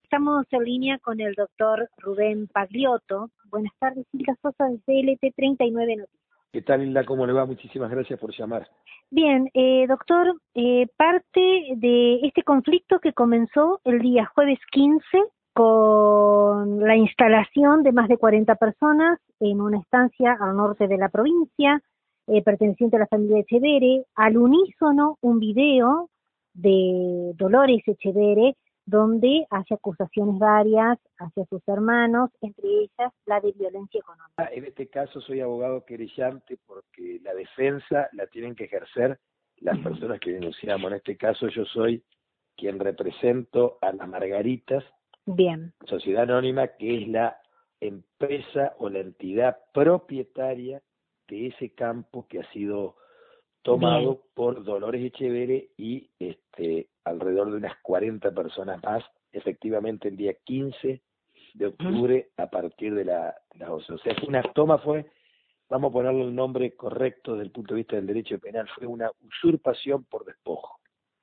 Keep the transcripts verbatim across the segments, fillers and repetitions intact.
estamos en línea con el doctor Rubén Pagliotto. Buenas tardes, Hilda Sosa desde L T treinta y nueve Noticias. ¿Qué tal, Hilda? ¿Cómo le va? Muchísimas gracias por llamar. Bien, eh, doctor, eh, parte de este conflicto que comenzó el día jueves quince con la instalación de más de cuarenta personas en una estancia al norte de la provincia, eh, perteneciente a la familia Echeverre, al unísono un video de Dolores Echeverre, donde hace acusaciones varias hacia sus hermanos, entre ellas la de violencia económica. En este caso soy abogado querellante porque la defensa la tienen que ejercer las personas que denunciamos. En este caso yo soy quien represento a las Margaritas, Bien. Sociedad Anónima, que es la empresa o la entidad propietaria de ese campo que ha sido tomado Bien. por Dolores Echeverre y este alrededor de unas cuarenta personas más, efectivamente el día quince de octubre a partir de la, de las doce. O sea, una toma fue, vamos a ponerle el nombre correcto desde el punto de vista del derecho penal, fue una usurpación por despojo.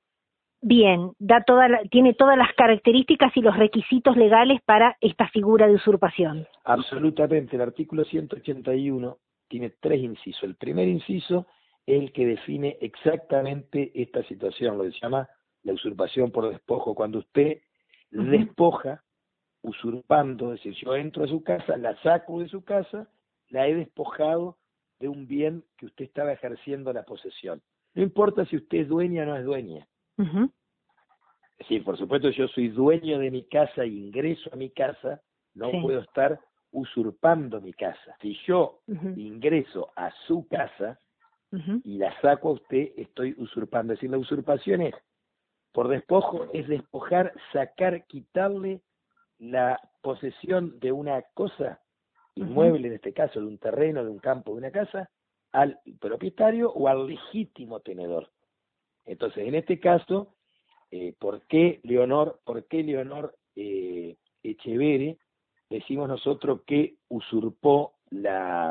Bien, da toda la, tiene todas las características y los requisitos legales para esta figura de usurpación. Absolutamente, el artículo ciento ochenta y uno tiene tres incisos. El primer inciso es el que define exactamente esta situación, lo que se llama la usurpación por despojo, cuando usted uh-huh. despoja, usurpando, es decir, yo entro a su casa, la saco de su casa, la he despojado de un bien que usted estaba ejerciendo la posesión. No importa si usted es dueña o no es dueña. Uh-huh. Es decir, por supuesto, yo soy dueño de mi casa e ingreso a mi casa, no sí. puedo estar usurpando mi casa. Si yo uh-huh. ingreso a su casa uh-huh. y la saco a usted, estoy usurpando. Es decir, la usurpación es, por despojo, es despojar, sacar, quitarle la posesión de una cosa inmueble, uh-huh. en este caso, de un terreno, de un campo, de una casa, al propietario o al legítimo tenedor. Entonces, en este caso, eh, ¿por qué Leonor, por qué Leonor eh, Echeverre decimos nosotros que usurpó la,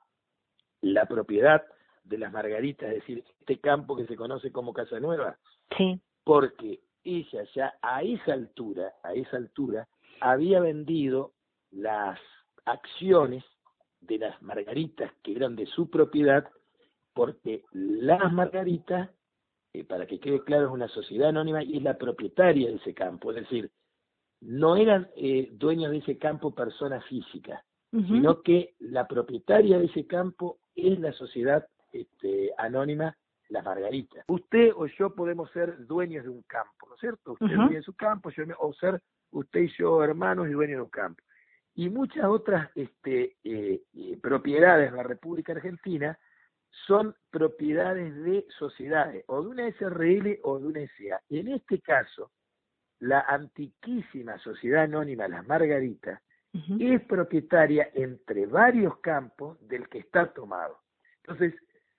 la propiedad de las Margaritas, es decir, este campo que se conoce como Casa Nueva? Sí. Porque ella ya a esa altura, a esa altura, había vendido las acciones de las Margaritas que eran de su propiedad, porque las Margaritas, eh, para que quede claro, es una sociedad anónima y es la propietaria de ese campo, es decir, no eran eh, dueños de ese campo personas físicas, uh-huh. sino que la propietaria de ese campo es la sociedad este, anónima Las Margaritas. Usted o yo podemos ser dueños de un campo, ¿no es cierto? Usted uh-huh. es dueño de su campo, yo, o ser usted y yo hermanos y dueños de un campo. Y muchas otras este, eh, eh, propiedades de la República Argentina son propiedades de sociedades, o de una S R L o de una S A. En este caso, la antiquísima sociedad anónima Las Margaritas uh-huh. es propietaria entre varios campos del que está tomado. Entonces,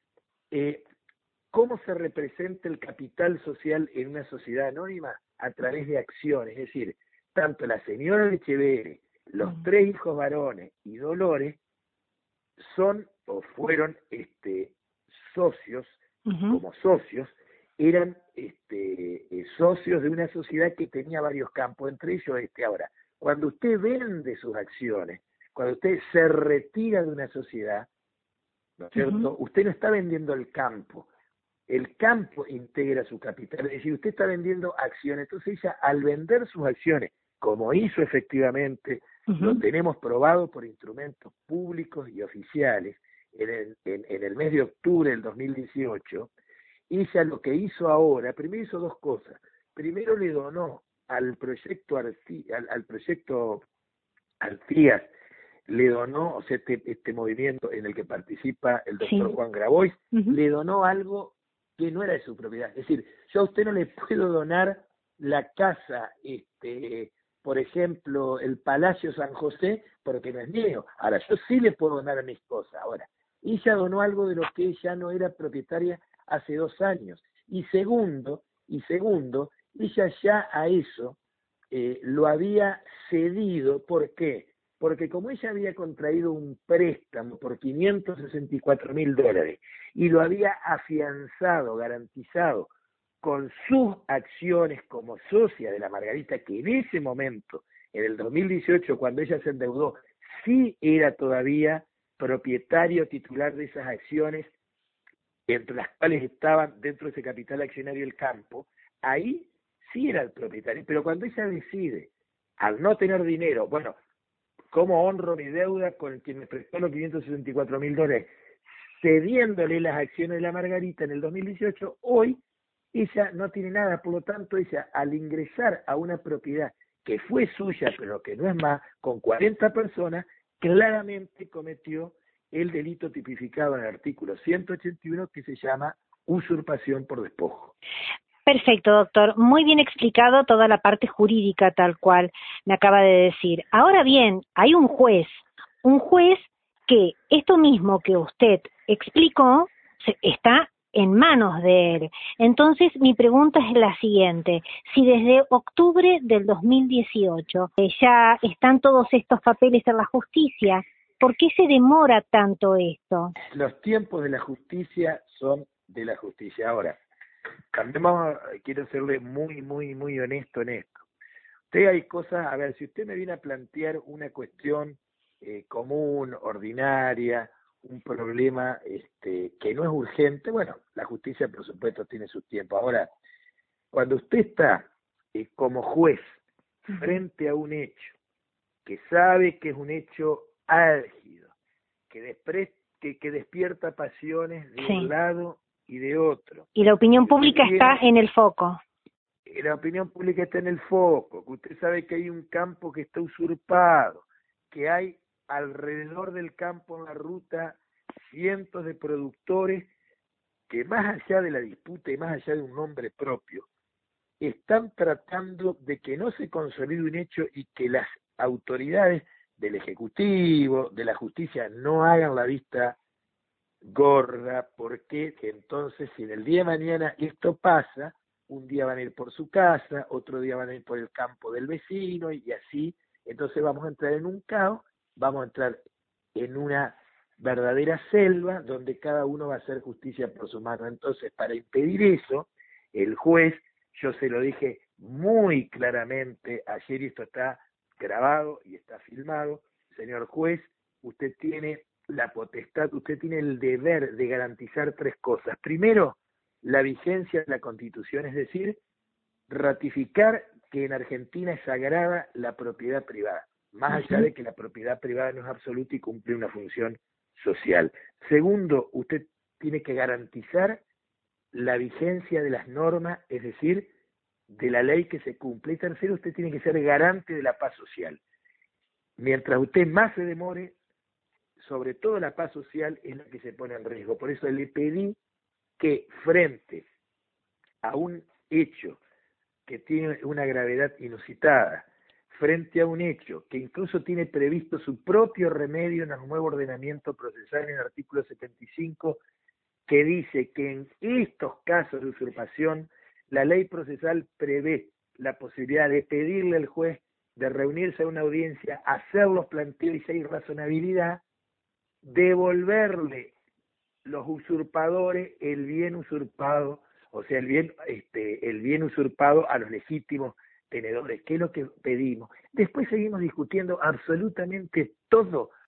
eh, ¿cómo se representa el capital social en una sociedad anónima? A través de acciones, es decir, tanto la señora de Echeverre, los uh-huh. tres hijos varones y Dolores son o fueron este, socios, uh-huh. como socios, eran este, eh, socios de una sociedad que tenía varios campos, entre ellos este. Ahora, cuando usted vende sus acciones, cuando usted se retira de una sociedad, ¿no es cierto? Uh-huh. Usted no está vendiendo el campo, el campo integra su capital, es decir, usted está vendiendo acciones. Entonces ella, al vender sus acciones, como hizo efectivamente, uh-huh. lo tenemos probado por instrumentos públicos y oficiales, en el, en, en el mes de octubre del dos mil dieciocho, ella lo que hizo ahora, primero hizo dos cosas. Primero le donó al proyecto Arci, al, al proyecto Artigas, le donó, o sea, este, este movimiento en el que participa el doctor sí. Juan Grabois, uh-huh. le donó algo que no era de su propiedad. Es decir, yo a usted no le puedo donar la casa, este, por ejemplo, el Palacio San José, porque no es mío. Ahora, yo sí le puedo donar mis cosas. Ahora, ella donó algo de lo que ella no era propietaria hace dos años. Y segundo, y segundo, ella ya a eso eh, lo había cedido. ¿Por qué? Porque como ella había contraído un préstamo por quinientos sesenta y cuatro mil dólares y lo había afianzado, garantizado con sus acciones como socia de la Margarita, que en ese momento, en el dos mil dieciocho, cuando ella se endeudó, sí era todavía propietario titular de esas acciones, entre las cuales estaban dentro de ese capital accionario el campo, ahí sí era el propietario. Pero cuando ella decide, al no tener dinero, bueno, ¿cómo honro mi deuda con quien me prestó los quinientos sesenta y cuatro mil dólares? Cediéndole las acciones de la Margarita en el dos mil dieciocho, hoy ella no tiene nada, por lo tanto ella al ingresar a una propiedad que fue suya, pero que no es más, con cuarenta personas, claramente cometió el delito tipificado en el artículo ciento ochenta y uno, que se llama usurpación por despojo. Perfecto, doctor. Muy bien explicado toda la parte jurídica tal cual me acaba de decir. Ahora bien, hay un juez, un juez que esto mismo que usted explicó se- está en manos de él. Entonces, mi pregunta es la siguiente. Si desde octubre del dos mil dieciocho eh, ya están todos estos papeles en la justicia, ¿por qué se demora tanto esto? Los tiempos de la justicia son de la justicia. Ahora, también vamos a- quiero serle muy, muy, muy honesto en esto. Usted hay cosas, a ver, si usted me viene a plantear una cuestión eh, común, ordinaria, un problema este, que no es urgente, bueno, la justicia por supuesto tiene su tiempo. Ahora, cuando usted está eh, como juez frente a un hecho, que sabe que es un hecho álgido, que, despre- que, que despierta pasiones de un Sí. lado y de otro, Y la opinión que usted pública está tiene, en el foco. que la opinión pública está en el foco, que usted sabe que hay un campo que está usurpado, que hay alrededor del campo en la ruta cientos de productores que más allá de la disputa y más allá de un nombre propio, están tratando de que no se consolide un hecho y que las autoridades del Ejecutivo, de la justicia, no hagan la vista gorda, porque entonces si en el día de mañana esto pasa, un día van a ir por su casa, otro día van a ir por el campo del vecino y así, entonces vamos a entrar en un caos, vamos a entrar en una verdadera selva donde cada uno va a hacer justicia por su mano. Entonces, para impedir eso, el juez, yo se lo dije muy claramente ayer y esto está grabado y está filmado, señor juez, usted tiene la potestad, usted tiene el deber de garantizar tres cosas. Primero, la vigencia de la Constitución, es decir, ratificar que en Argentina es sagrada la propiedad privada, más allá de que la propiedad privada no es absoluta y cumple una función social. Segundo, usted tiene que garantizar la vigencia de las normas, es decir, de la ley que se cumple. Y tercero, usted tiene que ser garante de la paz social. Mientras usted más se demore, sobre todo la paz social es la que se pone en riesgo. Por eso le pedí que frente a un hecho que tiene una gravedad inusitada, frente a un hecho que incluso tiene previsto su propio remedio en el nuevo ordenamiento procesal en el artículo setenta y cinco, que dice que en estos casos de usurpación la ley procesal prevé la posibilidad de pedirle al juez de reunirse a una audiencia, hacer los planteos y si hay razonabilidad, devolverle los usurpadores el bien usurpado, o sea, el bien, este, el bien usurpado a los legítimos tenedores, que es lo que pedimos. Después seguimos discutiendo absolutamente todo